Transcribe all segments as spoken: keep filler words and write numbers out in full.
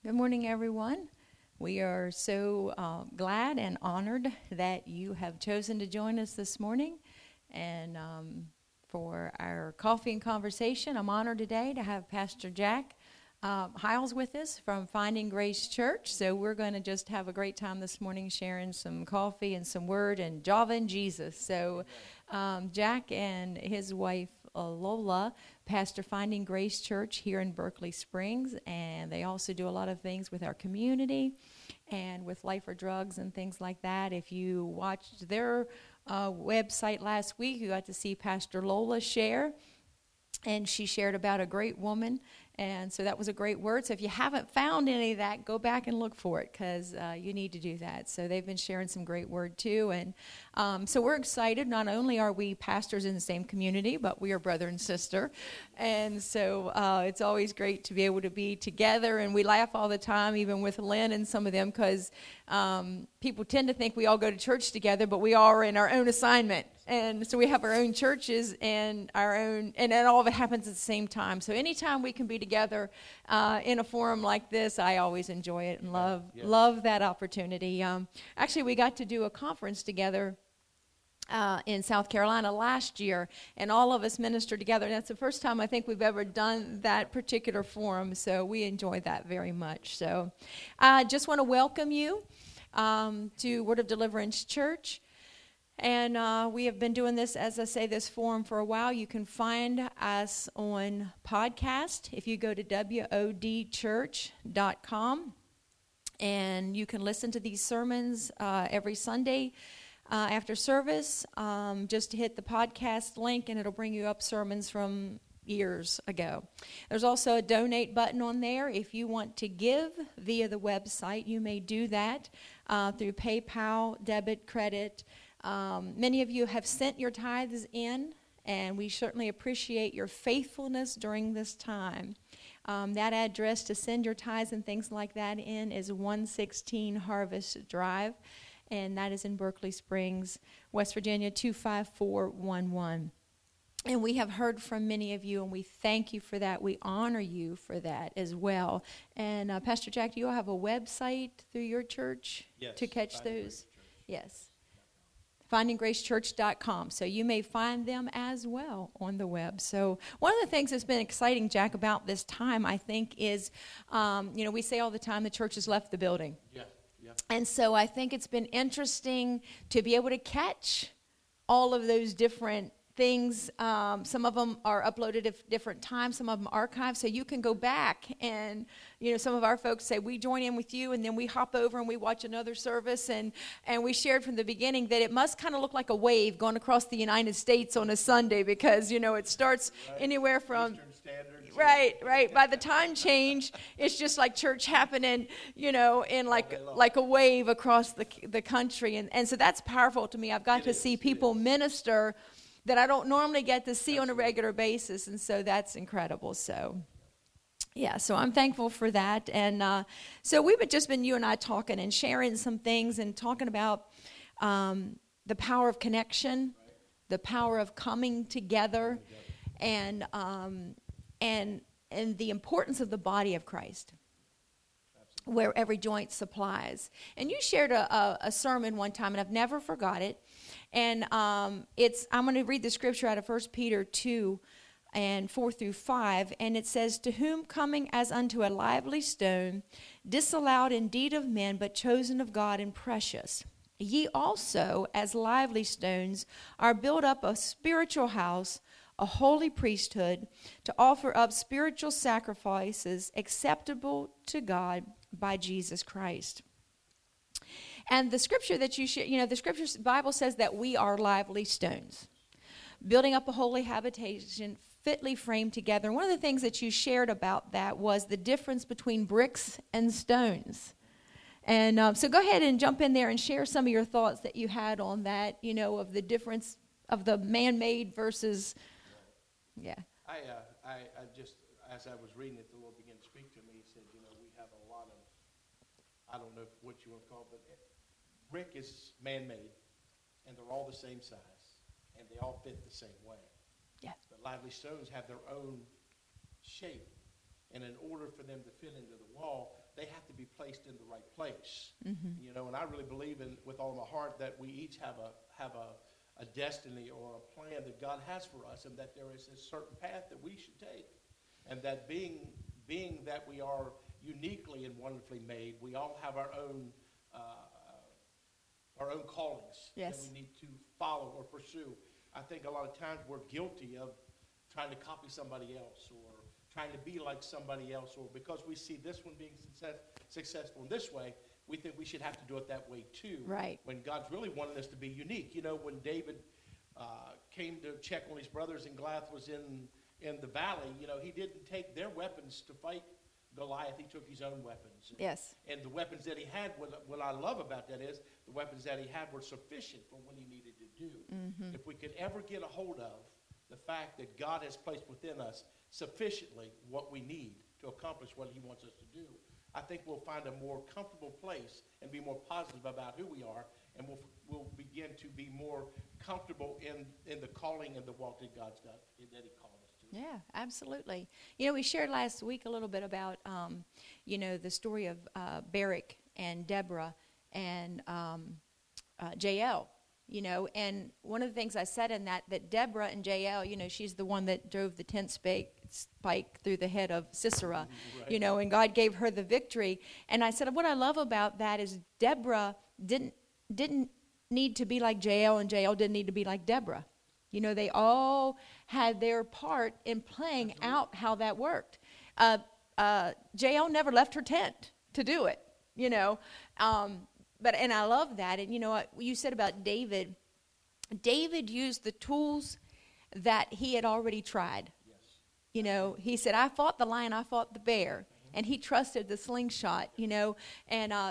Good morning, everyone. We are so uh, glad and honored that you have chosen to join us this morning. And um, for our coffee and conversation, I'm honored today to have Pastor Jack uh, Hiles with us from Finding Grace Church. So we're going to just have a great time this morning sharing some coffee and some word and Java and Jesus. So um, Jack and his wife, uh, Lola, pastor Finding Grace Church here in Berkeley Springs, and they also do a lot of things with our community and with Life for Drugs and things like that. If you watched their uh, website last week, you got to see Pastor Lola share, and she shared about a great woman, and so that was a great word. So if you haven't found any of that, go back and look for it, because uh, you need to do that. So they've been sharing some great word too, and um, so we're excited. Not only are we pastors in the same community, but we are brother and sister, and so uh, it's always great to be able to be together. And we laugh all the time, even with Lynn and some of them, because um, people tend to think we all go to church together, but we all are in our own assignment. And so we have our own churches and our own, and then all of it happens at the same time. So anytime we can be together uh, in a forum like this, I always enjoy it and love yeah. love that opportunity. Um, actually, we got to do a conference together uh, in South Carolina last year, and all of us ministered together. And that's the first time I think we've ever done that particular forum, so we enjoyed that very much. So I just want to welcome you um, to Word of Deliverance Church. And uh, we have been doing this, as I say, this forum for a while. You can find us on podcast if you go to W O D church dot com. And you can listen to these sermons uh, every Sunday uh, after service. Um, just hit the podcast link, and it'll bring you up sermons from years ago. There's also a donate button on there. If you want to give via the website, you may do that uh, through PayPal, debit, credit. Um, many of you have sent your tithes in, and we certainly appreciate your faithfulness during this time. Um, that address to send your tithes and things like that in is one sixteen Harvest Drive, and that is in Berkeley Springs, West Virginia, two five four one one. And we have heard from many of you, and we thank you for that. We honor you for that as well. And uh, Pastor Jack, do you all have a website through your church yes, to catch those? Yes. finding grace church dot com. So you may find them as well on the web. So one of the things that's been exciting, Jack, about this time, I think, is, um, you know, we say all the time the church has left the building. Yeah, yeah. And so I think it's been interesting to be able to catch all of those different things. Um, some of them are uploaded at different times, some of them archived, so you can go back and, you know, some of our folks say, we join in with you, and then we hop over and we watch another service, and, and we shared from the beginning that it must kind of look like a wave going across the United States on a Sunday, because, you know, it starts right. anywhere from... Eastern Standard. Right, right. By the time change, it's just like church happening, you know, in like like a wave across the the country, and, and so that's powerful to me. I've got it to is, see people minister that I don't normally get to see Absolutely. on a regular basis, and so that's incredible. So, yeah, so I'm thankful for that. And uh, so we've been, just been you and I talking and sharing some things and talking about um, the power of connection, right. the power of coming together, and um, and and the importance of the body of Christ, Absolutely. Where every joint supplies. And you shared a, a, a sermon one time, and I've never forgot it. And um, it's I'm going to read the scripture out of First Peter two and four through five, and it says, "To whom coming as unto a lively stone, disallowed indeed of men, but chosen of God and precious, ye also, as lively stones, are built up a spiritual house, a holy priesthood, to offer up spiritual sacrifices acceptable to God by Jesus Christ." And the scripture that you share, you know, the scripture, Bible says that we are lively stones, building up a holy habitation fitly framed together. And one of the things that you shared about that was the difference between bricks and stones. And um, so go ahead and jump in there and share some of your thoughts that you had on that, you know, of the difference of the man-made versus, yeah. I, uh, I, I just, as I was reading it, the Lord began to speak to me. He said, you know, we have a lot of, I don't know what you want to call it, but brick is man-made, and they're all the same size, and they all fit the same way. Yeah. But lively stones have their own shape, and in order for them to fit into the wall, they have to be placed in the right place. Mm-hmm. You know, and I really believe in with all my heart that we each have a have a, a destiny or a plan that God has for us, and that there is a certain path that we should take, and that being being that we are uniquely and wonderfully made, we all have our own uh, our own callings Yes. that we need to follow or pursue. I think a lot of times we're guilty of trying to copy somebody else or trying to be like somebody else, or because we see this one being success, successful in this way, we think we should have to do it that way too. Right. When God's really wanted us to be unique. You know, when David uh, came to check on his brothers and Goliath was in, in the valley, you know, he didn't take their weapons to fight Goliath. He took his own weapons. Yes. And the weapons that he had, what, what I love about that is the weapons that he had were sufficient for what he needed to do. Mm-hmm. If we could ever get a hold of the fact that God has placed within us sufficiently what we need to accomplish what he wants us to do, I think we'll find a more comfortable place and be more positive about who we are, and we'll, we'll begin to be more comfortable in, in the calling and the walk that God's got, that he called us to. Yeah, absolutely. You know, we shared last week a little bit about, um, you know, the story of uh, Barak and Deborah and um, uh, Jael, you know, and one of the things I said in that, that Deborah and Jael, you know, she's the one that drove the tent spike, spike through the head of Sisera, Right. you know, and God gave her the victory. And I said, what I love about that is Deborah didn't didn't need to be like Jael, and Jael didn't need to be like Deborah. You know, they all had their part in playing Absolutely. out how that worked. Uh, uh, Jael never left her tent to do it, you know. Um, but and I love that. And, you know, what you said about David, David used the tools that he had already tried. Yes. You know, he said, I fought the lion, I fought the bear. And he trusted the slingshot, you know. And uh,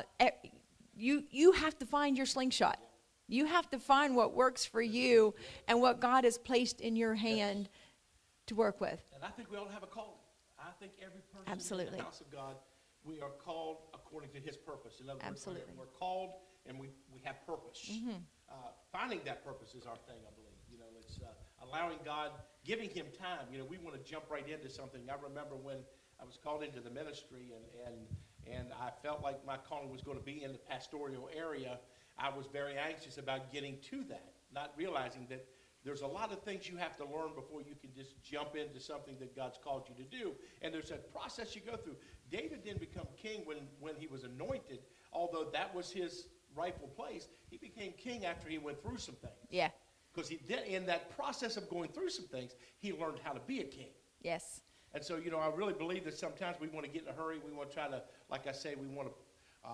you you have to find your slingshot. You have to find what works for you and what God has placed in your hand to work with. And I think we all have a calling. I think every person in Absolutely. the house of God, we are called according to his purpose. In other words, Absolutely. we're, we're called and we, we have purpose. Mm-hmm. Uh, finding that purpose is our thing, I believe. You know, it's uh, allowing God, giving him time. You know, we want to jump right into something. I remember when I was called into the ministry and, and, and I felt like my calling was going to be in the pastoral area. I was very anxious about getting to that, not realizing that there's a lot of things you have to learn before you can just jump into something that God's called you to do. And there's a process you go through. David didn't become king when, when he was anointed, although that was his rightful place. He became king after he went through some things. Yeah. Because he did, in that process of going through some things, he learned how to be a king. Yes. And so, you know, I really believe that sometimes we want to get in a hurry. We want to try to, like I say, we want to uh,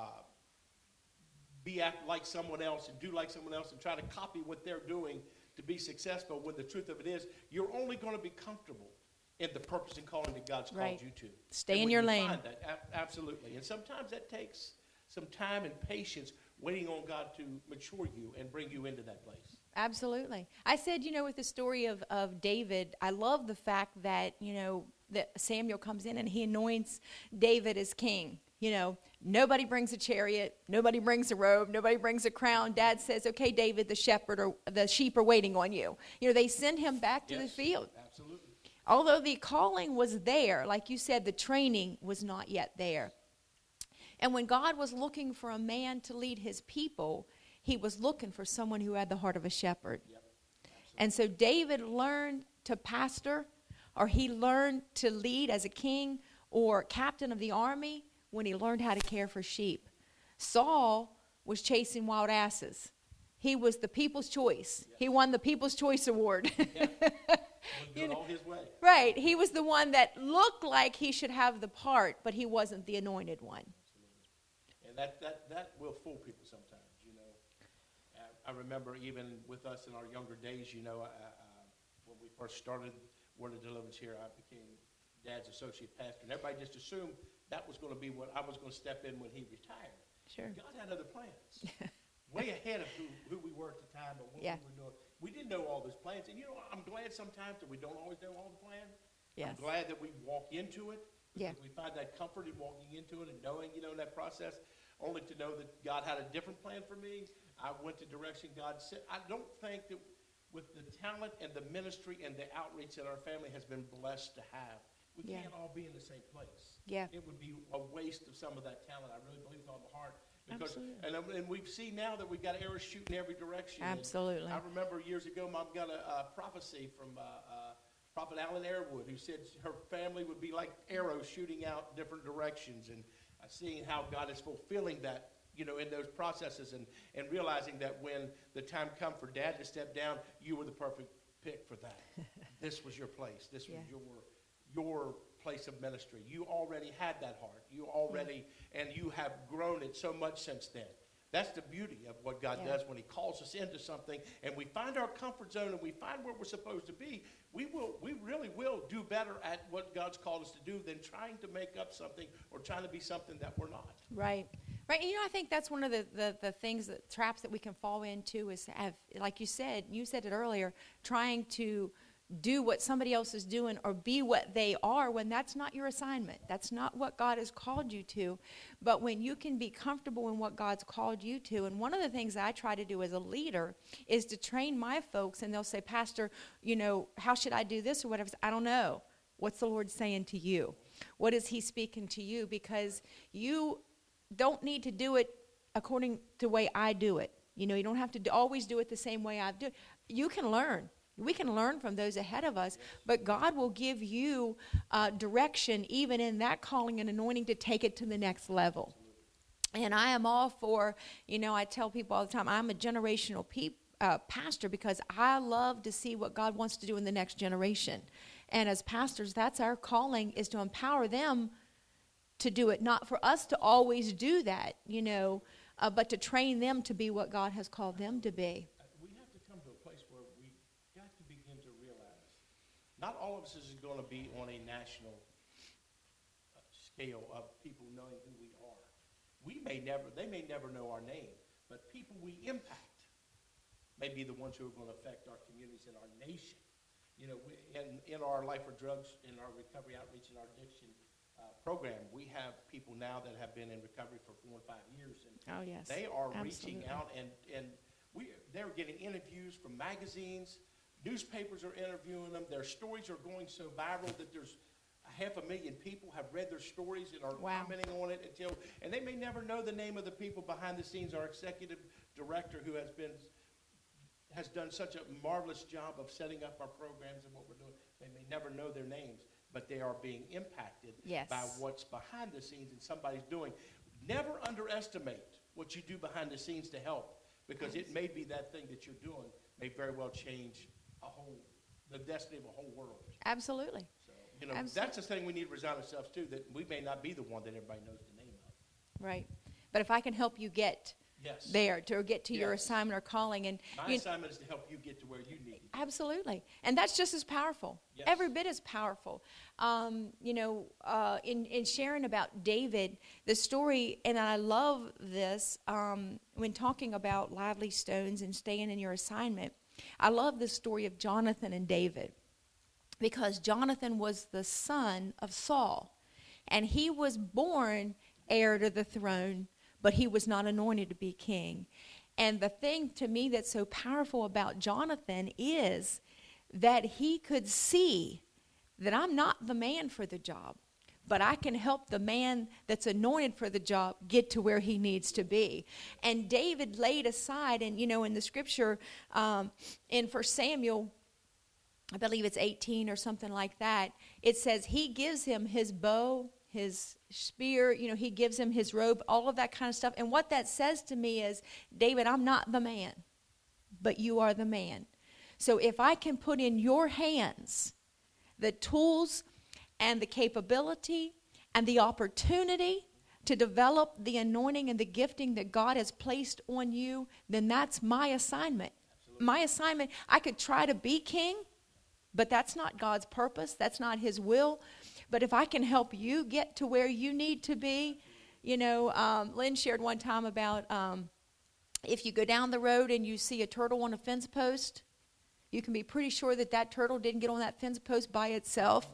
be act like someone else and do like someone else and try to copy what they're doing to be successful, when the truth of it is, you're only going to be comfortable in the purpose and calling that God's Right. called you to. Stay And in when your you lane. find that, a- absolutely. And sometimes that takes some time and patience, waiting on God to mature you and bring you into that place. Absolutely. I said, you know, with the story of, of David, I love the fact that, you know, that Samuel comes in and he anoints David as king. You know, nobody brings a chariot, nobody brings a robe, nobody brings a crown. Dad says, okay, David, the shepherd or the sheep are waiting on you. You know, they send him back to Yes, the field. Absolutely. Although the calling was there, like you said, the training was not yet there. And when God was looking for a man to lead his people, he was looking for someone who had the heart of a shepherd. Yep. And so David learned to pastor, or he learned to lead as a king or captain of the army when he learned how to care for sheep. Saul was chasing wild asses. He was the people's choice. He won the People's Choice Award. Yeah. You Do it know- all his way. Right. He was the one that looked like he should have the part, but he wasn't the anointed one. And that, that, that will fool people sometimes, you know. I, I remember even with us in our younger days, you know, I, I, when we first started Word of Deliverance here, I became Dad's associate pastor. And everybody just assumed that was going to be what I was going to step in when he retired. Sure. God had other plans. Way ahead of who, who we were at the time, but what Yeah. we were doing. We didn't know all those plans. And, you know, I'm glad sometimes that we don't always know all the plans. Yes. I'm glad that we walk into it. Yeah. We find that comfort in walking into it and knowing, you know, in that process, only to know that God had a different plan for me. I went the direction God said. I don't think that with the talent and the ministry and the outreach that our family has been blessed to have, we Yeah. can't all be in the same place. Yeah. It would be a waste of some of that talent. I really believe with all my heart. Because, Absolutely. and, um, and we see now that we've got arrows shooting every direction. And Absolutely. I remember years ago, Mom got a, a prophecy from uh, uh, Prophet Alan Airwood, who said her family would be like arrows shooting out different directions. And uh, seeing how God is fulfilling that, you know, in those processes, and, and realizing that when the time come for Dad to step down, you were the perfect pick for that. This was your place. This Yeah. was your your place of ministry. You already had that heart. You already, yeah. and you have grown it so much since then. That's the beauty of what God yeah. does when he calls us into something, and we find our comfort zone, and we find where we're supposed to be. We will, we really will do better at what God's called us to do than trying to make up something or trying to be something that we're not. Right. Right. And, you know, I think that's one of the, the, the things, that traps that we can fall into is to have, like you said, you said it earlier, trying to do what somebody else is doing or be what they are when that's not your assignment. That's not what God has called you to. But when you can be comfortable in what God's called you to, and one of the things that I try to do as a leader is to train my folks, and they'll say, Pastor, you know, how should I do this or whatever? I don't know. What's the Lord saying to you? What is he speaking to you? Because you don't need to do it according to the way I do it. You know, you don't have to do, always do it the same way I do it. You can learn. We can learn from those ahead of us, but God will give you uh, direction even in that calling and anointing to take it to the next level. And I am all for, you know, I tell people all the time, I'm a generational pe- uh, pastor because I love to see what God wants to do in the next generation. And as pastors, that's our calling, is to empower them to do it, not for us to always do that, you know, uh, but to train them to be what God has called them to be. Not all of us is going to be on a national uh, scale of people knowing who we are. We may never, they may never know our name, but people we impact may be the ones who are going to affect our communities and our nation. You know, we, in, in our Life for Drugs, in our recovery outreach and our addiction uh, program, we have people now that have been in recovery for four and five years. And oh, yes. They are Absolutely. reaching out, and, and we, they're getting interviews from magazines. Newspapers are interviewing them. Their stories are going so viral that there's a half a million people have read their stories and are wow. commenting on it. Until, and they may never know the name of the people behind the scenes. Our executive director, who has been has done such a marvelous job of setting up our programs and what we're doing, they may never know their names, but they are being impacted yes. by what's behind the scenes and somebody's doing. Never underestimate what you do behind the scenes to help, because it may be that thing that you're doing may very well change a whole, the destiny of a whole world. Absolutely. So, you know, Absolutely. That's the thing we need to resign ourselves to, that we may not be the one that everybody knows the name of. Right. But if I can help you get yes. there, to get to yes. your assignment or calling. And my you, assignment is to help you get to where you need to be. Absolutely. And that's just as powerful. Yes. Every bit as powerful. Um, you know, uh, in, in sharing about David, the story, and I love this, um, when talking about lively stones and staying in your assignment, I love the story of Jonathan and David, because Jonathan was the son of Saul, and he was born heir to the throne, but he was not anointed to be king. And the thing to me that's so powerful about Jonathan is that he could see that I'm not the man for the job, but I can help the man that's anointed for the job get to where he needs to be. And David laid aside, and you know, in the scripture, um, in First Samuel, I believe it's eighteen or something like that, it says he gives him his bow, his spear, you know, he gives him his robe, all of that kind of stuff. And what that says to me is, David, I'm not the man, but you are the man. So if I can put in your hands the tools and the capability and the opportunity to develop the anointing and the gifting that God has placed on you, then that's my assignment. Absolutely. My assignment, I could try to be king, but that's not God's purpose. That's not his will. But if I can help you get to where you need to be, you know, um, Lynn shared one time about um, if you go down the road and you see a turtle on a fence post, you can be pretty sure that that turtle didn't get on that fence post by itself.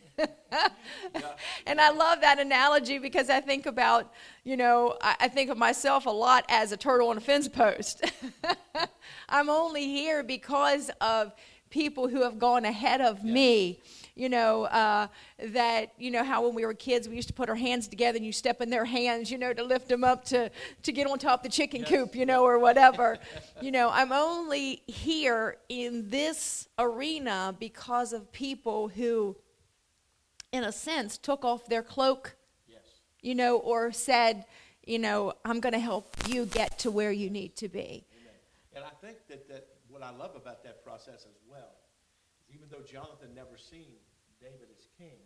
And I love that analogy, because I think about, you know, I, I think of myself a lot as a turtle on a fence post. I'm only here because of people who have gone ahead of Yes. me. You know, uh, that, you know, how when we were kids, we used to put our hands together and you step in their hands, you know, to lift them up to, to get on top of the chicken Yes. coop, you know, or whatever. You know, I'm only here in this arena because of people who, in a sense, took off their cloak, Yes. you know, or said, you know, I'm going to help you get to where you need to be. Amen. And I think that, that what I love about that process as well, is even though Jonathan never seen David as king,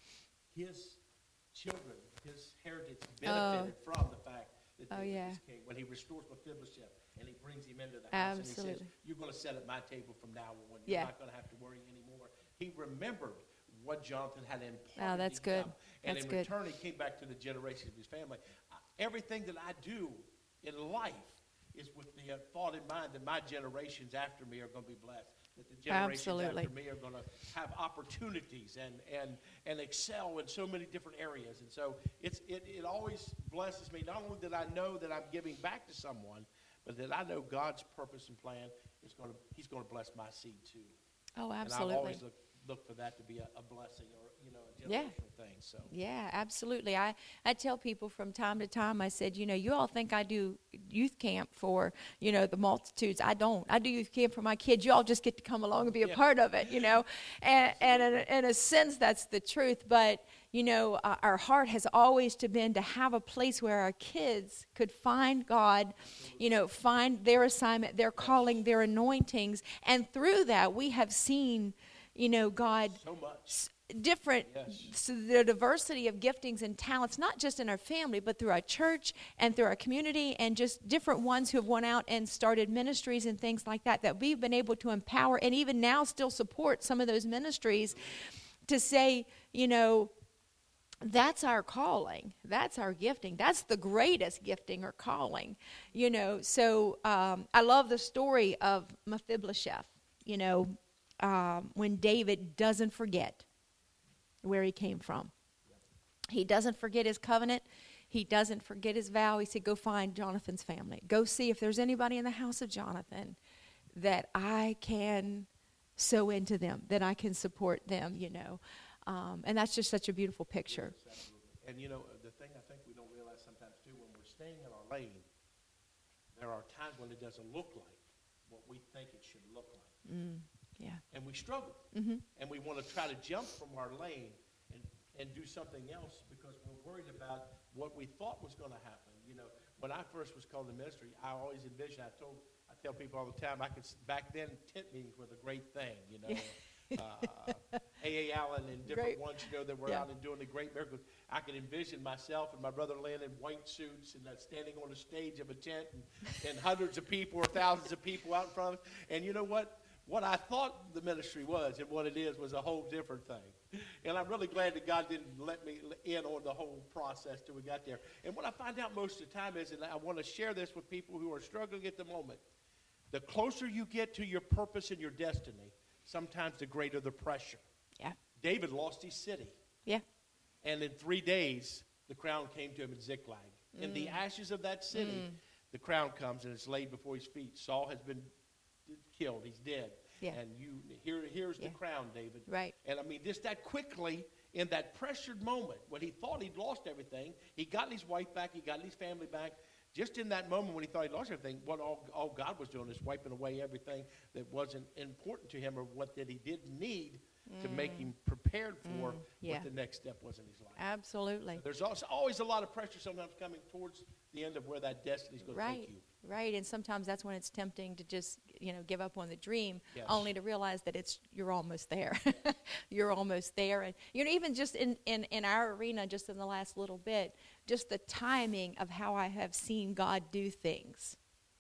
his children, his heritage benefited Oh. from the fact that Oh, David yeah. was king. When he restores Mephibosheth and he brings him into the house and he Absolutely. says, you're going to sit at my table from now on. You're Yeah. not going to have to worry anymore. He remembered what Jonathan had imparted. Oh, that's in good. him. And That's in good. return, he came back to the generation of his family. I- Everything that I do in life is with the uh, thought in mind that my generations after me are going to be blessed. That the generations Absolutely. after me are going to have opportunities and, and, and excel in so many different areas. And so it's, it, it always blesses me, not only that I know that I'm giving back to someone, but that I know God's purpose and plan is going to, he's going to bless my seed too. Oh, And I've absolutely. always looked, looked for that to be a, a blessing or, you know, a Yeah. generational thing. So. Yeah, absolutely. I, I tell people from time to time, I said, you know, you all think I do youth camp for, you know, the multitudes. I don't. I do youth camp for my kids. You all just get to come along and be a Yeah. part of it, you know. And, and in, a, in a sense, that's the truth. But, you know, uh, our heart has always to been to have a place where our kids could find God, you know, find their assignment, their calling, their anointings. And through that, we have seen, you know, God So much. s- different, Yes. so the diversity of giftings and talents, not just in our family, but through our church and through our community, and just different ones who have went out and started ministries and things like that, that we've been able to empower and even now still support some of those ministries to say, you know, that's our calling. That's our gifting. That's the greatest gifting or calling, you know. So um, I love the story of Mephibosheth, you know, um, when David doesn't forget where he came from. He doesn't forget his covenant. He doesn't forget his vow. He said, go find Jonathan's family. Go see if there's anybody in the house of Jonathan that I can sow into them, that I can support them, you know. Um, and that's just such a beautiful picture. Yes, absolutely. And you know, the thing I think we don't realize sometimes too, when we're staying in our lane, there are times when it doesn't look like what we think it should look like. Mm, yeah. And we struggle. Mm-hmm. And we want to try to jump from our lane and, and do something else because we're worried about what we thought was going to happen. You know, when I first was called to ministry, I always envisioned, I told, I tell people all the time, I could, back then, tent meetings were the great thing, you know. uh, A A. Allen and different Great. ones, you know, that were Yeah. out and doing the great miracles. I could envision myself and my brother Lynn in white suits and uh, standing on the stage of a tent and, and hundreds of people or thousands of people out in front of us. And you know what? What I thought the ministry was and what it is was a whole different thing. And I'm really glad that God didn't let me in on the whole process till we got there. And what I find out most of the time is, and I want to share this with people who are struggling at the moment, the closer you get to your purpose and your destiny, sometimes the greater the pressure. Yeah. David lost his city. Yeah. And in three days, the crown came to him in Ziklag. Mm. In the ashes of that city, mm. the crown comes and it's laid before his feet. Saul has been killed. He's dead. Yeah. And you here, here's Yeah. the crown, David. Right. And I mean, just that quickly, in that pressured moment, when he thought he'd lost everything, he got his wife back, he got his family back. Just in that moment when he thought he'd lost everything, what all, all God was doing is wiping away everything that wasn't important to him or what that he didn't need mm. to make him prepared for mm. yeah. what the next step was in his life. Absolutely. So there's also always a lot of pressure sometimes coming towards the end of where that destiny's going right. to take you. Right, and sometimes that's when it's tempting to just, you know, give up on the dream, yes. only to realize that it's you're almost there. You're almost there. And, you know, even just in, in, in our arena, just in the last little bit, just the timing of how I have seen God do things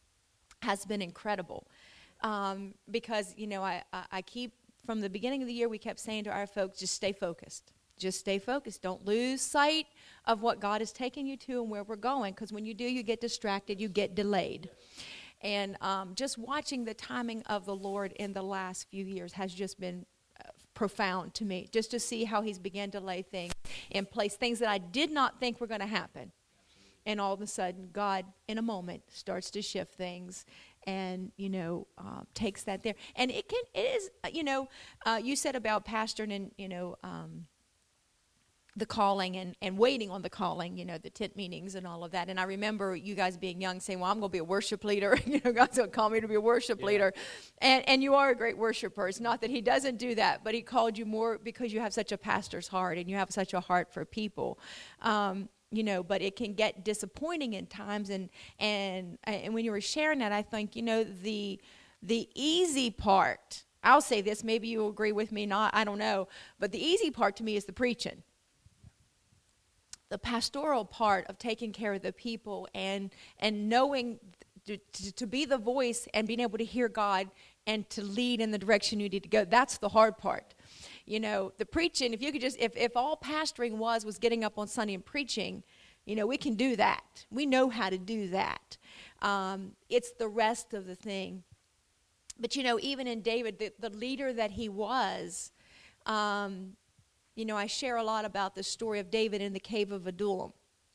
has been incredible. Um, because, you know, I, I, I keep, from the beginning of the year, we kept saying to our folks, just stay focused. Just stay focused. Don't lose sight of what God is taking you to and where we're going, because when you do, you get distracted, you get delayed. And um, just watching the timing of the Lord in the last few years has just been uh, profound to me, just to see how he's began to lay things in place, things that I did not think were going to happen. And all of a sudden, God, in a moment, starts to shift things. and, you know, uh, takes that there. And it can, it is, uh, you know, uh, you said about pastoring and, you know, um, the calling and, and waiting on the calling, you know, the tent meetings and all of that. And I remember you guys being young saying, well, I'm going to be a worship leader. You know, God's going to call me to be a worship Yeah. leader. And and you are a great worshiper. It's not that he doesn't do that, but he called you more because you have such a pastor's heart and you have such a heart for people. Um, you know, but it can get disappointing in times. And, and, and when you were sharing that, I think, you know, the the easy part, I'll say this, maybe you'll agree with me, not, I don't know, but the easy part to me is the preaching. The pastoral part of taking care of the people and and knowing to, to, to be the voice and being able to hear God and to lead in the direction you need to go, that's the hard part. You know, the preaching, if you could just, if, if all pastoring was was getting up on Sunday and preaching, you know, we can do that. We know how to do that. Um, it's the rest of the thing. But, you know, even in David, the, the leader that he was, um, you know, I share a lot about the story of David in the cave of Adullam.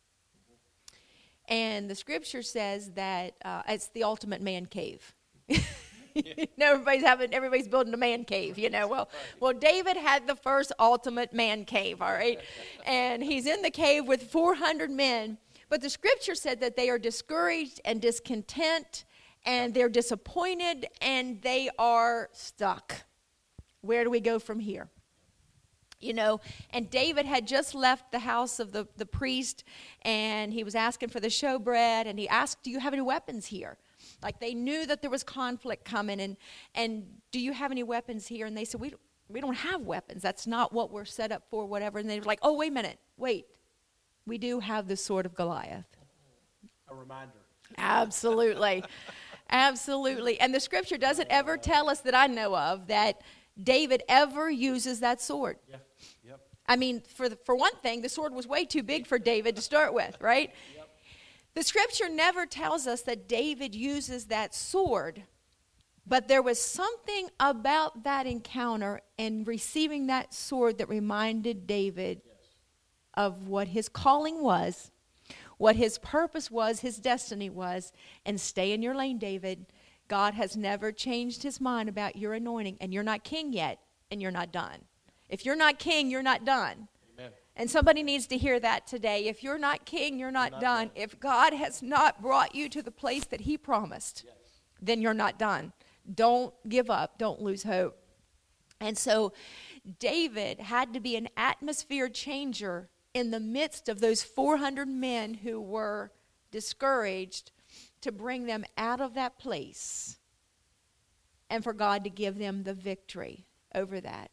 And the scripture says that uh, it's the ultimate man cave. You know, everybody's having, everybody's building a man cave, you know. Well, well, David had the first ultimate man cave, all right? And he's in the cave with four hundred men. But the scripture said that they are discouraged and discontent, and they're disappointed, and they are stuck. Where do we go from here? You know, and David had just left the house of the, the priest, and he was asking for the showbread, and he asked, do you have any weapons here? Like, they knew that there was conflict coming, and and do you have any weapons here? And they said, we, we don't have weapons. That's not what we're set up for, whatever. And they were like, oh, wait a minute, wait. We do have the sword of Goliath. A reminder. Absolutely. Absolutely. And the scripture doesn't ever tell us that I know of that David ever uses that sword. Yeah. Yep. I mean, for the, for one thing, the sword was way too big for David to start with, right? Yep. The scripture never tells us that David uses that sword, but there was something about that encounter and receiving that sword that reminded David Yes. of what his calling was, what his purpose was, his destiny was, and stay in your lane, David. God has never changed his mind about your anointing, and you're not king yet, and you're not done. If you're not king, you're not done. Amen. And somebody needs to hear that today. If you're not king, you're not, not done. done. If God has not brought you to the place that he promised, Yes. then you're not done. Don't give up. Don't lose hope. And so David had to be an atmosphere changer in the midst of those four hundred men who were discouraged, to bring them out of that place and for God to give them the victory over that.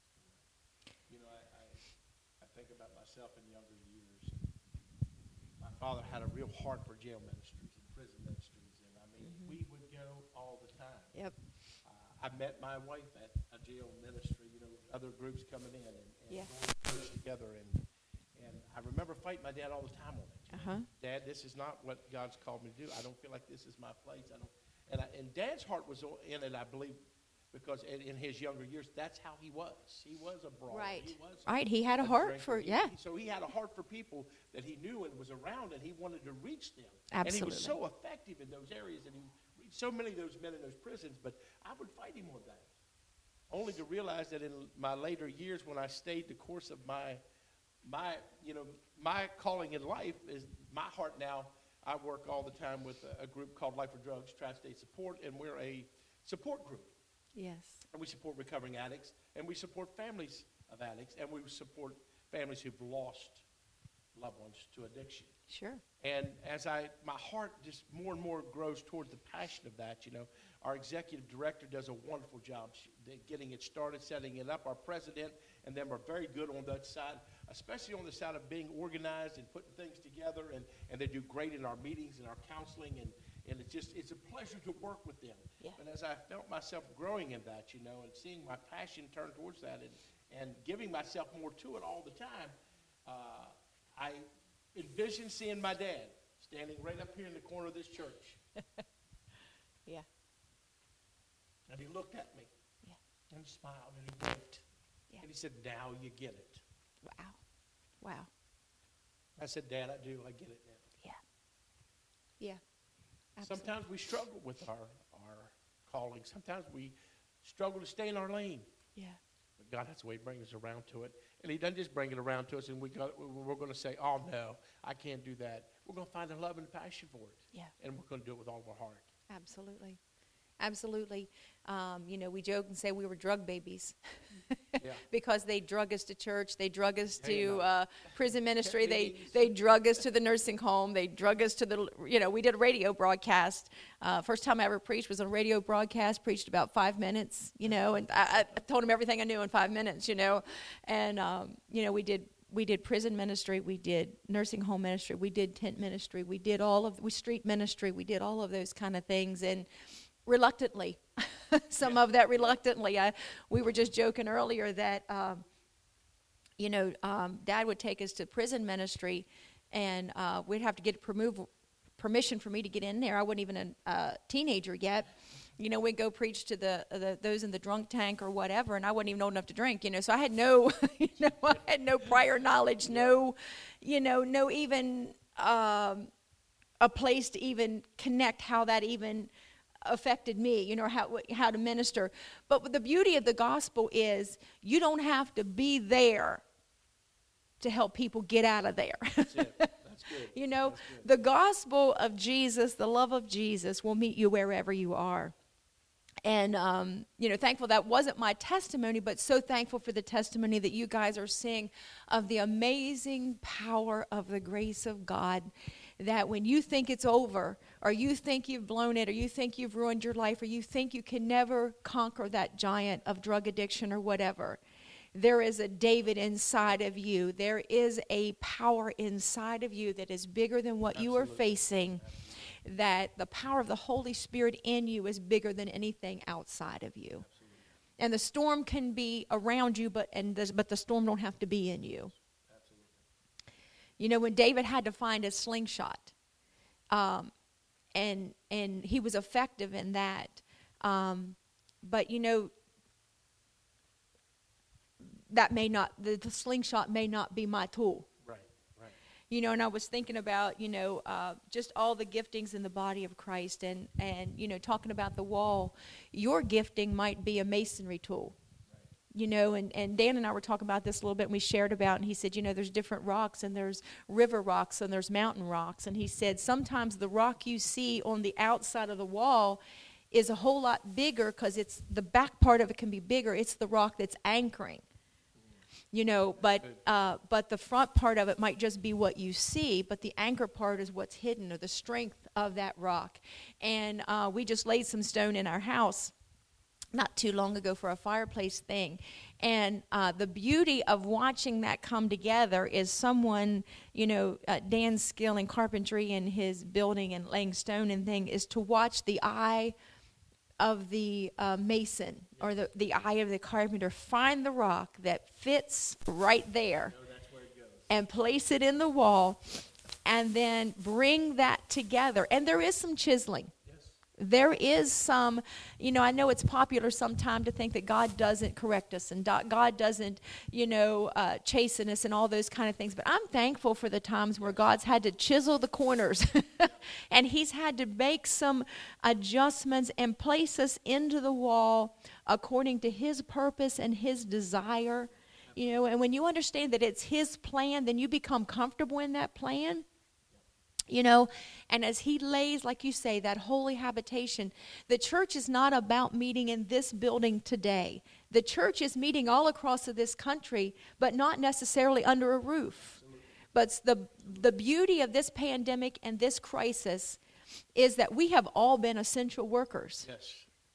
You know, I, I, I think about myself in younger years. My father had a real heart for jail ministries and prison ministries, and I mean, Mm-hmm. we would go all the time. Yep. Uh, I met my wife at a jail ministry, you know, other groups coming in and, and Yeah. going to church together, and and I remember fighting my dad all the time on it. Uh-huh. Dad, this is not what God's called me to do. I don't feel like this is my place. I don't, and I, and Dad's heart was in it, I believe, because in, in his younger years, that's how he was. He was a brawler. Right. He was Right. He had a heart drinker. for, He- yeah. he- so he had a heart for people that he knew and was around, and he wanted to reach them. Absolutely. And he was so effective in those areas, and he reached so many of those men in those prisons. But I would fight him on that, only to realize that in my later years, when I stayed the course of my my you know my calling in life is my heart now. I work all the time with a, a group called Life for Drugs Tri-State Support, and we're a support group. Yes. And we support recovering addicts, and we support families of addicts, and we support families who've lost loved ones to addiction. Sure. And as I, my heart just more and more grows toward the passion of that, you know, our executive director does a wonderful job sh- getting it started, setting it up. Our president and them are very good on that side, especially on the side of being organized and putting things together, and, and they do great in our meetings and our counseling, and, and it's just, it's a pleasure to work with them. Yeah. But as I felt myself growing in that, you know, and seeing my passion turn towards that, and, and giving myself more to it all the time, uh, I envisioned seeing my dad standing right up here in the corner of this church. Yeah. And he looked at me. Yeah. And he smiled and he winked. Yeah. And he said, now you get it. Wow. Wow. I said, Dad, I do. I get it now. Yeah. Yeah. Absolutely. Sometimes we struggle with our, our calling. Sometimes we struggle to stay in our lane. Yeah. But God, that's the way he brings us around to it. And he doesn't just bring it around to us and we got, we're going to say, oh, no, I can't do that. We're going to find a love and a passion for it. Yeah. And we're going to do it with all of our heart. Absolutely. Absolutely. Um, you know, we joke and say we were drug babies Yeah. because they drug us to church. They drug us Hey, to no. uh, prison ministry. They meetings. they drug us to the nursing home. They drug us to the, you know, we did a radio broadcast. Uh, first time I ever preached was on a radio broadcast, preached about five minutes, you know, and I, I told them everything I knew in five minutes, you know. And, um, you know, we did we did prison ministry. We did nursing home ministry. We did tent ministry. We did all of, we street ministry. We did all of those kind of things. And reluctantly, some Yeah. of that reluctantly. I, we were just joking earlier that, um, you know, um, Dad would take us to prison ministry, and uh, we'd have to get permov- permission for me to get in there. I wasn't even a uh, teenager yet. You know, we'd go preach to the, the those in the drunk tank or whatever, and I wasn't even old enough to drink. You know, so I had no, you know, I had no prior knowledge, no, you know, no even um, a place to even connect how that even affected me, you know, how how to minister. But the beauty of the gospel is you don't have to be there to help people get out of there. That's it. That's good. You know, That's good. the gospel of Jesus, the love of Jesus will meet you wherever you are. And, um, you know, thankful that wasn't my testimony, but so thankful for the testimony that you guys are seeing of the amazing power of the grace of God, that when you think it's over, or you think you've blown it, or you think you've ruined your life, or you think you can never conquer that giant of drug addiction or whatever, there is a David inside of you. There is a power inside of you that is bigger than what you are Absolutely. facing. That the power of the Holy Spirit in you is bigger than anything outside of you. Absolutely. And the storm can be around you, but and the, but the storm don't have to be in you. Absolutely. You know, when David had to find a slingshot, um, and and he was effective in that. Um, but you know, that may not the, the slingshot may not be my tool. Right. Right. You know, and I was thinking about, you know, uh, just all the giftings in the body of Christ, and, and, you know, talking about the wall, your gifting might be a masonry tool. Right. You know, and, and Dan and I were talking about this a little bit, and we shared about, and he said, you know, there's different rocks, and there's river rocks, and there's mountain rocks. And he said, sometimes the rock you see on the outside of the wall is a whole lot bigger because it's the back part of it can be bigger. It's the rock that's anchoring. You know, but uh, but the front part of it might just be what you see, but the anchor part is what's hidden, or the strength of that rock. And uh, we just laid some stone in our house not too long ago for a fireplace thing. And uh, the beauty of watching that come together is someone, you know, uh, Dan's skill in carpentry and his building and laying stone and thing is to watch the eye of the uh, mason, or the, the eye of the carpenter find the rock that fits right there, No, that's where it goes. and place it in the wall, and then bring that together. And there is some chiseling. Yes. There is some, you know, I know it's popular sometime to think that God doesn't correct us, and do- God doesn't, you know, uh, chasten us and all those kind of things. But I'm thankful for the times where God's had to chisel the corners and he's had to make some adjustments and place us into the wall according to his purpose and his desire. You know, and when you understand that it's his plan, then you become comfortable in that plan. You know, and as he lays, like you say, that holy habitation, the church is not about meeting in this building today. The church is meeting all across this country, but not necessarily under a roof. But the the beauty of this pandemic and this crisis is that we have all been essential workers. Yes.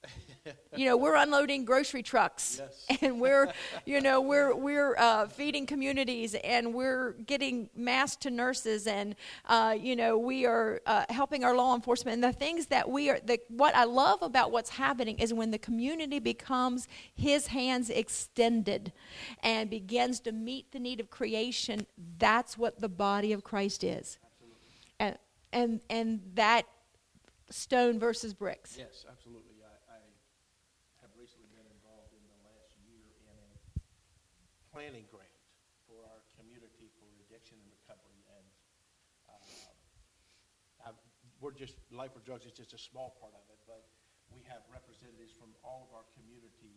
You know, we're unloading grocery trucks, Yes. and we're, you know, we're we're uh, feeding communities, and we're getting masks to nurses, and uh, you know, we are uh, helping our law enforcement. And the things that we are, the, what I love about what's happening is when the community becomes His hands extended, and begins to meet the need of creation. That's what the body of Christ is. Absolutely. And and and that stone versus bricks. Yes, absolutely. I, I have recently been involved in the last year in a planning grant for our community for addiction and recovery. And uh, I've, we're just, Life for Drugs is just a small part of it, but we have representatives from all of our community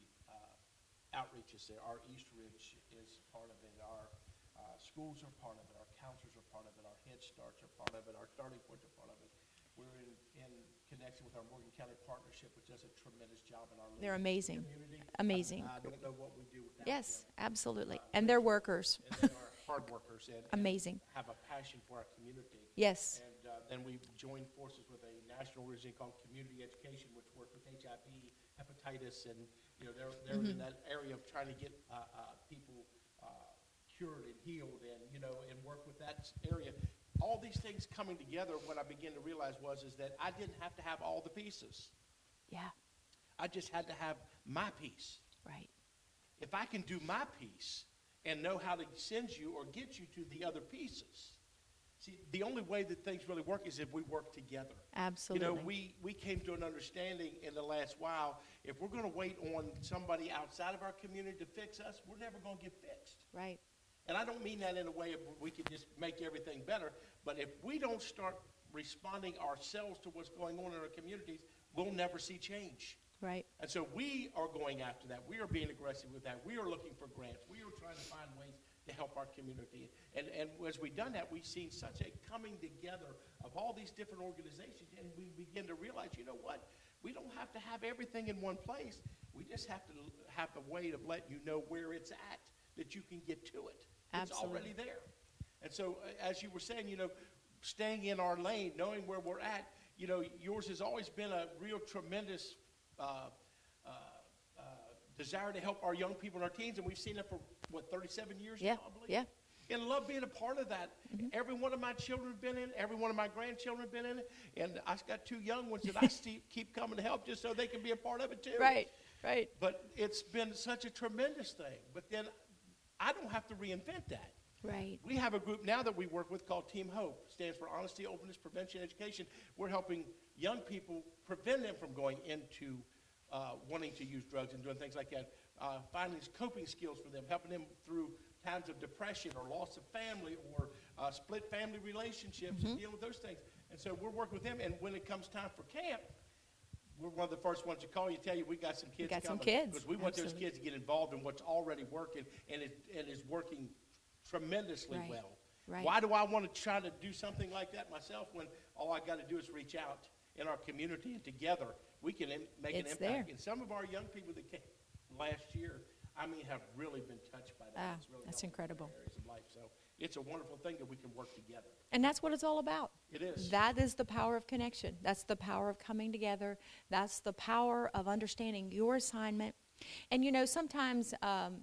uh, outreaches there. Our East Ridge is part of it. Our uh, schools are part of it. Our counselors are part of it. Our Head Starts are part of it. Our Starting Points are part of it. We're in, in connection with our Morgan County Partnership, which does a tremendous job in our They're amazing. community. Amazing. I, I don't know what we do without Yes, them. absolutely. Uh, And they're workers. And they are hard workers and, and Amazing. have a passion for our community. Yes. And uh, then we joined forces with a national organization called Community Education, which works with H I V, hepatitis, and you know they're they're Mm-hmm. in that area of trying to get uh, uh, people uh, cured and healed, and you know, and work with that area. All these things coming together, what I began to realize was is that I didn't have to have all the pieces. Yeah. I just had to have my piece. Right. If I can do my piece and know how to send you or get you to the other pieces. See, the only way that things really work is if we work together. Absolutely. You know, we, we came to an understanding in the last while, if we're going to wait on somebody outside of our community to fix us, we're never going to get fixed. Right. And I don't mean that in a way of we can just make everything better, but if we don't start responding ourselves to what's going on in our communities, we'll never see change. Right. And so we are going after that. We are being aggressive with that. We are looking for grants. We are trying to find ways to help our community. And, and as we've done that, we've seen such a coming together of all these different organizations, and we begin to realize, you know what? We don't have to have everything in one place. We just have to have a way of letting you know where it's at, that you can get to it. It's Absolutely. already there. And so, uh, as you were saying, you know, staying in our lane, knowing where we're at, you know, yours has always been a real tremendous uh, uh, uh, desire to help our young people and our teens, and we've seen it for, what, thirty-seven years Yeah. now, I believe? Yeah. And love being a part of that. Mm-hmm. Every one of my children have been in it. Every one of my grandchildren have been in it. And I've got two young ones that I see, keep coming to help just so they can be a part of it too. Right. Right. But it's been such a tremendous thing. But then I don't have to reinvent that. Right. We have a group now that we work with called Team Hope. It stands for Honesty, Openness, Prevention, Education. We're helping young people prevent them from going into uh, wanting to use drugs and doing things like that. Uh, finding coping skills for them, helping them through times of depression or loss of family or uh, split family relationships Mm-hmm. and deal with those things. And so we're working with them. And when it comes time for camp, we're one of the first ones to call you, tell you we got some kids got some coming. kids. Because we want Absolutely. those kids to get involved in what's already working and it and is working tremendously Right. well. Right. Why do I want to try to do something like that myself when all I got to do is reach out in our community and together we can in, make It's an impact. there. And some of our young people that came last year, I mean, have really been touched by that. Ah, It's really that's helped them in incredible. their areas of life. So it's a wonderful thing that we can work together. And that's what it's all about. It is. That is the power of connection. That's the power of coming together. That's the power of understanding your assignment. And, you know, sometimes, um,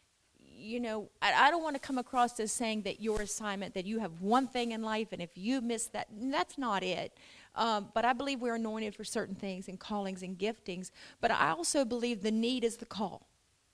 you know, I, I don't want to come across as saying that your assignment, that you have one thing in life, and if you miss that, that's not it. Um, but I believe we're anointed for certain things and callings and giftings. But I also believe the need is the call.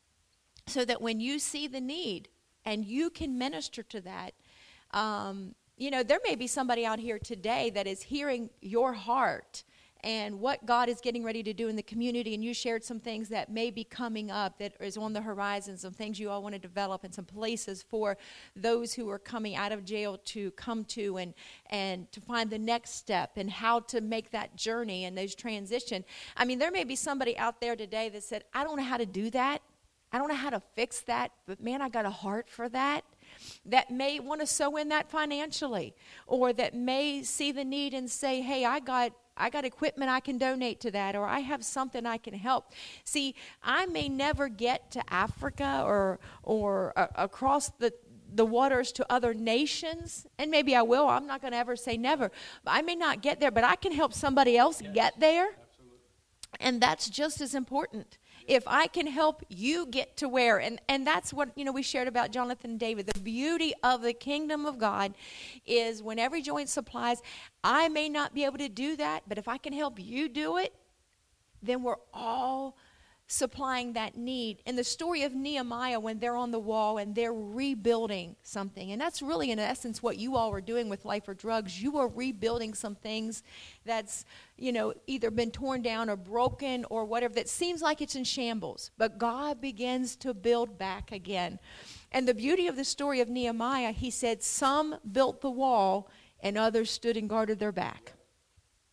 So that when you see the need and you can minister to that, um, you know, there may be somebody out here today that is hearing your heart and what God is getting ready to do in the community, and you shared some things that may be coming up that is on the horizon, some things you all want to develop, and some places for those who are coming out of jail to come to and and to find the next step and how to make that journey and those transition. I mean, there may be somebody out there today that said, I don't know how to do that. I don't know how to fix that, but man, I got a heart for that. That may want to sow in that financially, or that may see the need and say, hey, I got I got equipment I can donate to that, or I have something I can help. See, I may never get to Africa or or uh, across the the waters to other nations, and maybe I will. I'm not going to ever say never. But I may not get there, but I can help somebody else Yes, get there. Absolutely. And that's just as important. If I can help you get to where, and, and that's what, you know, we shared about Jonathan and David. The beauty of the kingdom of God is when every joint supplies, I may not be able to do that, but if I can help you do it, then we're all supplying that need. In the story of Nehemiah, when they're on the wall and they're rebuilding something, and that's really in essence what you all were doing with Life for Drugs. You are rebuilding some things that's, you know, either been torn down or broken or whatever, that seems like it's in shambles, but God begins to build back again. And the beauty of the story of Nehemiah, he said some built the wall and others stood and guarded their back.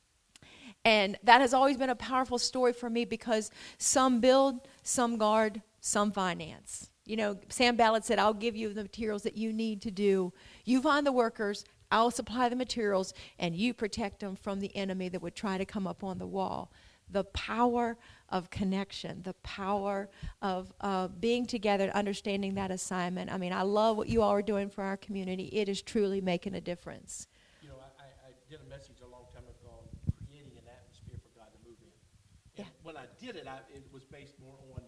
And that has always been a powerful story for me because some build, some guard, some finance. You know, Sam Ballard said, I'll give you the materials that you need to do. You find the workers, I'll supply the materials, and you protect them from the enemy that would try to come up on the wall. The power of connection, the power of uh, being together and understanding that assignment. I mean, I love what you all are doing for our community. It is truly making a difference. You know, I, I, I did a message a long time ago on creating an atmosphere for God to move in. And Yeah. when I did it, I, it was based more on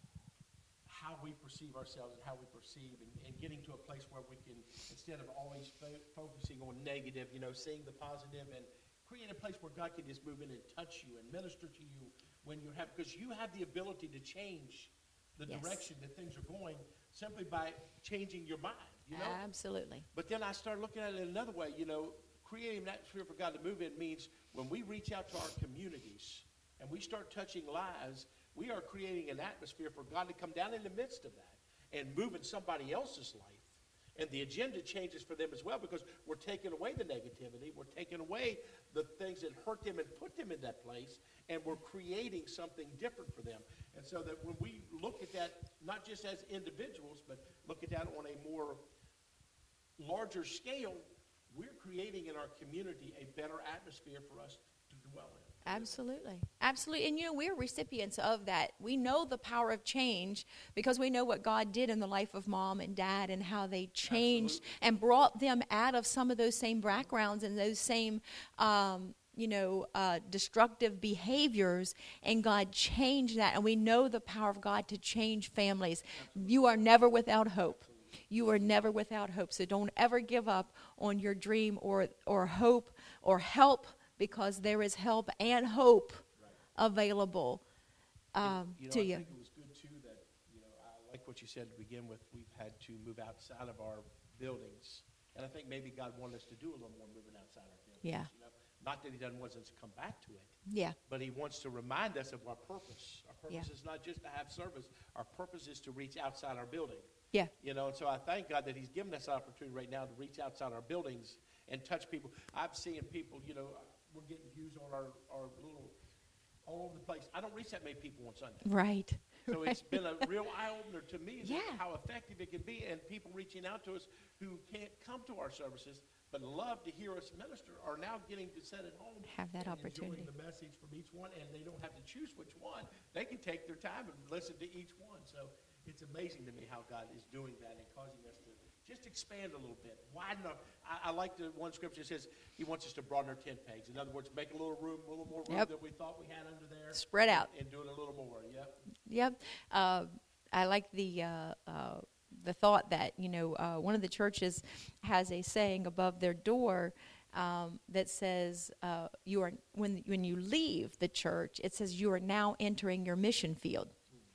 how we perceive ourselves and how we perceive and, and getting to a place where we can, instead of always fo- focusing on negative, you know, seeing the positive and create a place where God can just move in and touch you and minister to you when you're happy. Because you have the ability to change the Yes. direction that things are going simply by changing your mind, you know? Absolutely. But then I started looking at it another way, you know, creating an atmosphere for God to move in means when we reach out to our communities and we start touching lives, we are creating an atmosphere for God to come down in the midst of that and move in somebody else's life. And the agenda changes for them as well because we're taking away the negativity. We're taking away the things that hurt them and put them in that place. And we're creating something different for them. And so that when we look at that, not just as individuals, but look at that on a more larger scale, we're creating in our community a better atmosphere for us to dwell in. Absolutely. Absolutely. And, you know, we're recipients of that. We know the power of change because we know what God did in the life of mom and dad and how they changed Absolutely. and brought them out of some of those same backgrounds and those same, um, you know, uh, destructive behaviors. And God changed that. And we know the power of God to change families. Absolutely. You are never without hope. Absolutely. You are never without hope. So don't ever give up on your dream or, or hope or help, because there is help and hope Right. available um, you know, to I you. think it was good, too, that, you know, I like what you said to begin with. We've had to move outside of our buildings. And I think maybe God wanted us to do a little more moving outside our buildings. Yeah. You know? Not that he doesn't want us to come back to it, Yeah, but he wants to remind us of our purpose. Our purpose Yeah. is not just to have service. Our purpose is to reach outside our building. yeah, You know, and so I thank God that he's given us the opportunity right now to reach outside our buildings and touch people. I'm seeing people, you know, we're getting views on our, our little, all over the place. I don't reach that many people on Sunday. right. So it's been a real eye-opener to me that Yeah. how effective it can be, and people reaching out to us who can't come to our services but love to hear us minister are now getting to sit at home Have that and opportunity. enjoying the message from each one, and they don't have to choose which one. They can take their time and listen to each one. So it's amazing to me how God is doing that and causing us to just expand a little bit, widen up. I, I like the one scripture that says he wants us to broaden our tent pegs. In other words, make a little room, a little more room Yep. than we thought we had under there. Spread out. And, and do it a little more, yep. Yep. Uh, I like the uh, uh, the thought that, you know, uh, one of the churches has a saying above their door um, that says, uh, "You are when when you leave the church, it says you are now entering your mission field."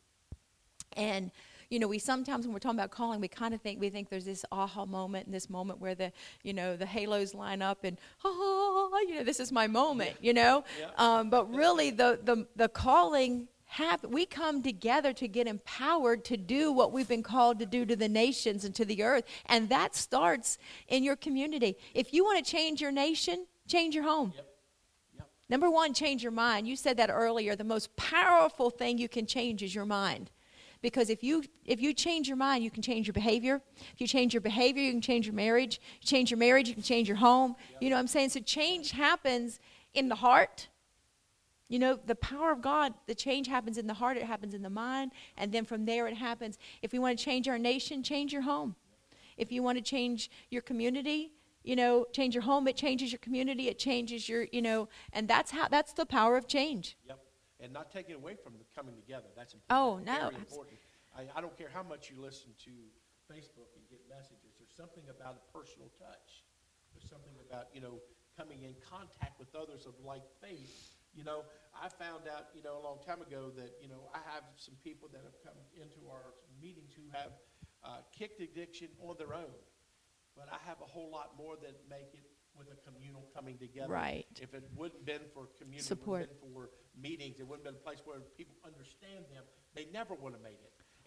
And you know, we sometimes when we're talking about calling, we kind of think we think there's this aha moment and this moment where the you know the halos line up and oh, you know, this is my moment, you know. Yeah. Um, but really, the the the calling. Have, we come together to get empowered to do what we've been called to do to the nations and to the earth. And that starts in your community. If you want to change your nation, change your home. Yep. Yep. Number one, change your mind. You said that earlier. The most powerful thing you can change is your mind. Because if you if you change your mind, you can change your behavior. If you change your behavior, you can change your marriage. You change your marriage, you can change your home. Yep. You know what I'm saying? So change happens in the heart. You know, the power of God, the change happens in the heart, it happens in the mind, and then from there it happens. If we want to change our nation, change your home. If you want to change your community, you know, change your home, it changes your community, it changes your, you know, and that's how, that's the power of change. Yep. And not taking away from the coming together. That's important. Oh, no. Very important. I, I don't care how much you listen to Facebook and get messages. There's something about a personal touch. There's something about, you know, coming in contact with others of like faith. You know, I found out, you know, a long time ago that, you know, I have some people that have come into our meetings who have uh, kicked addiction on their own. But I have a whole lot more that make it with a communal coming together. Right. If it wouldn't been for community, Support. it wouldn't been for meetings, it wouldn't been a place where people understand them, they never would have made it.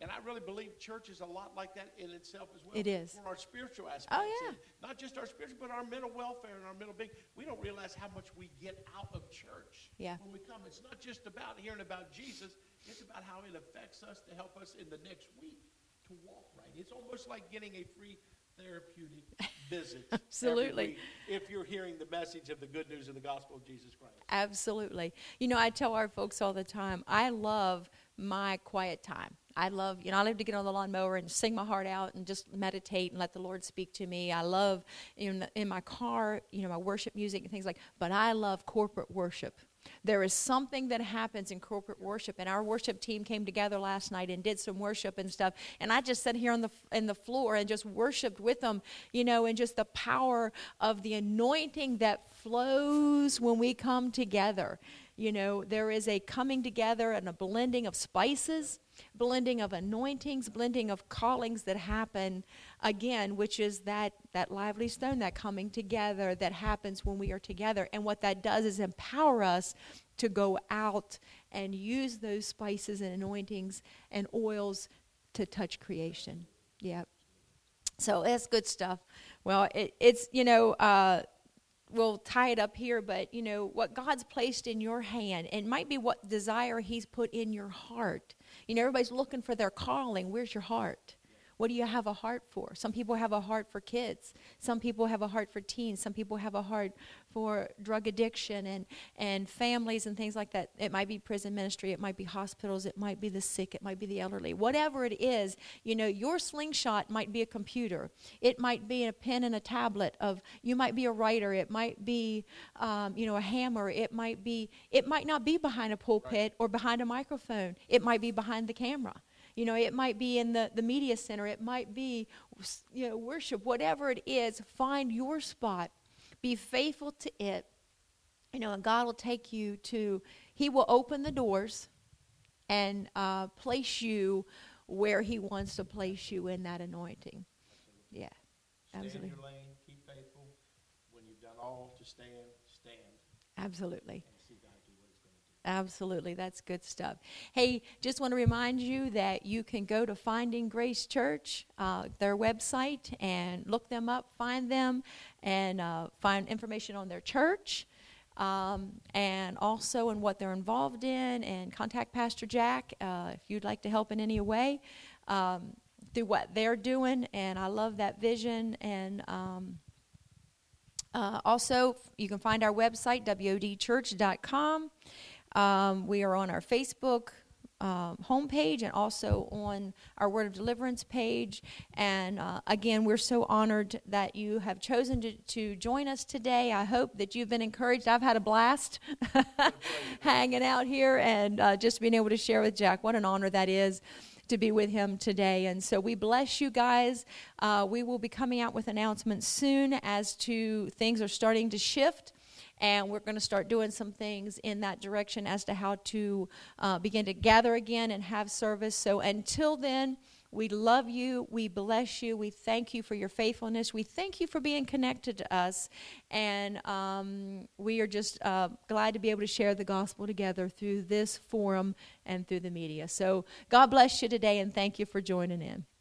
And I really believe church is a lot like that in itself as well. It is. For our spiritual aspects. Oh, yeah. And not just our spiritual, but our mental welfare and our mental being. We don't realize how much we get out of church Yeah. when we come. It's not just about hearing about Jesus. It's about how it affects us to help us in the next week to walk right. It's almost like getting a free therapeutic visit. Absolutely. Every week if you're hearing the message of the good news of the gospel of Jesus Christ. Absolutely. You know, I tell our folks all the time, I love my quiet time. I love, you know, I love to get on the lawnmower and sing my heart out and just meditate and let the Lord speak to me. I love in in my car, you know, my worship music and things like, but I love corporate worship. There is something that happens in corporate worship, and our worship team came together last night and did some worship and stuff, and I just sat here on the in the floor and just worshiped with them, you know, and just the power of the anointing that flows when we come together. You know, there is a coming together and a blending of spices, blending of anointings, blending of callings that happen again, which is that, that lively stone, that coming together that happens when we are together. And what that does is empower us to go out and use those spices and anointings and oils to touch creation. Yeah. So that's good stuff. Well, it, it's, you know, uh, we'll tie it up here, but, you know, what God's placed in your hand, it might be what desire he's put in your heart. You know, everybody's looking for their calling. Where's your heart? What do you have a heart for? Some people have a heart for kids. Some people have a heart for teens. Some people have a heart for drug addiction and, and families and things like that. It might be prison ministry. It might be hospitals. It might be the sick. It might be the elderly. Whatever it is, you know, your slingshot might be a computer. It might be a pen and a tablet of, you might be a writer. It might be, um, you know, a hammer. It might be, it might not be behind a pulpit right. or behind a microphone. It might be behind the camera. You know, it might be in the, the media center. It might be, you know, worship. Whatever it is, find your spot. Be faithful to it. You know, and God will take you to, he will open the doors and uh, place you where he wants to place you in that anointing. Absolutely. Yeah, stand absolutely. Stand in your lane. Keep faithful. When you've done all to stand, stand. Absolutely. Absolutely. That's good stuff. Hey, just want to remind you that you can go to Finding Grace Church, uh, their website, and look them up, find them, and uh, find information on their church, um, and also in what they're involved in, and contact Pastor Jack uh, if you'd like to help in any way um, through what they're doing. And I love that vision. And um, uh, also, you can find our website, w o d church dot com. Um, we are on our Facebook um, homepage and also on our Word of Deliverance page. And uh, again, we're so honored that you have chosen to, to join us today. I hope that you've been encouraged. I've had a blast hanging out here and uh, just being able to share with Jack. What an honor that is to be with him today. And so we bless you guys. Uh, we will be coming out with announcements soon as to things are starting to shift. And we're going to start doing some things in that direction as to how to uh, begin to gather again and have service. So until then, we love you. We bless you. We thank you for your faithfulness. We thank you for being connected to us. And um, we are just uh, glad to be able to share the gospel together through this forum and through the media. So God bless you today, and thank you for joining in.